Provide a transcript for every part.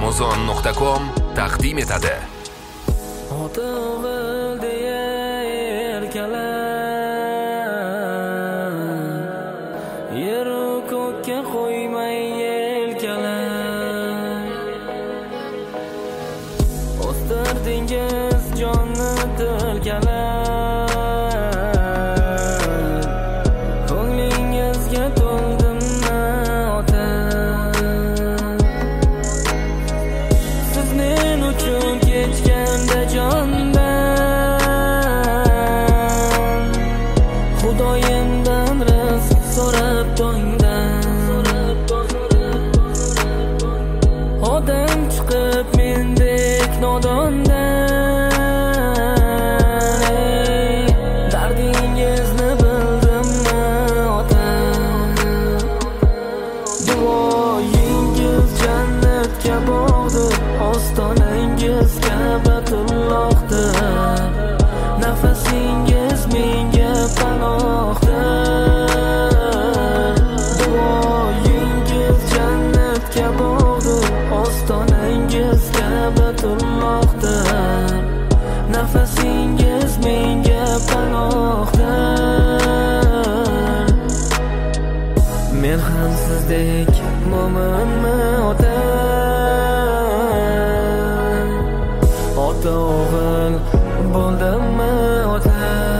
Amazon.com taqdim etadi. Ota o'g'il deya erkalar, yeru ko'kka qo'ymay yelkalar. O'stirdingiz jonni tilkalar, ko'nglingizga to'ldimmi ota? Siz men uchun kechganda jondan, Xudoyimdan rizq so'rab tongdan, odam chiqib mendek nodondan. Dardingizni bildimmi ota? Duoyingiz jannatga bog'dir, ostonangiz Ka'batullohdir, nafasingiz menga panohdir. Duoyingiz jannatga bog'dir, ostonangiz Ka'batullohdir, nafasingiz menga panohdir. Men ham sizdek mo'minmi ota? Ota o'g'il bo'ldimmi ota?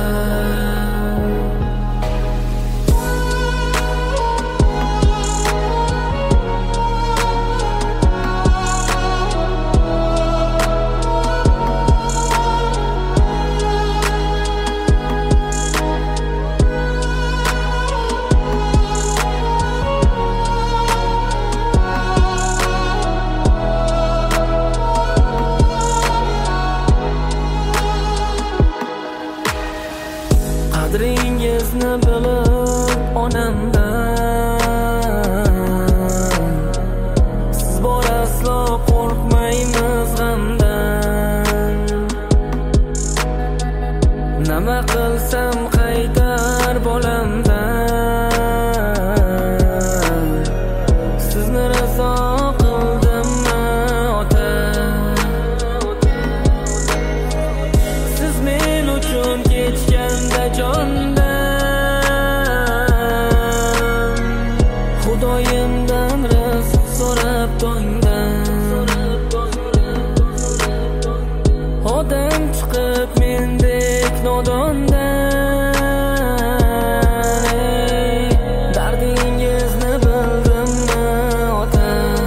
Qadringizni bilib onamdan, siz bor aslo qo'rqmaymiz g'amdan. Nima qilsam qaytar bolamdan, sizni rizo qildimmi ota? Siz men uchun kechganda jondan, Xudoyimdan rizq so'rab tongdan, odam chiqib mendek nodondan. Dardingizni bildimmi ota?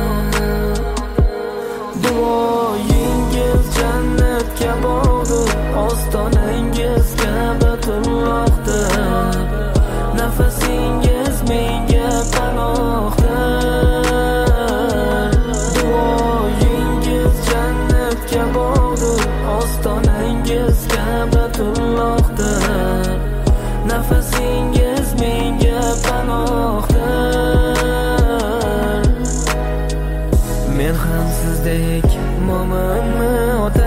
Duoyingiz jannatga bog'dir, ostonangiz Ka'batullohdir, nafasingiz menga panohdir. Duoyingiz jannatga bog'dir, ostonangiz Ka'batullohdir, nafasingiz menga panohdir. Men ham sizdek mo'minmi ota?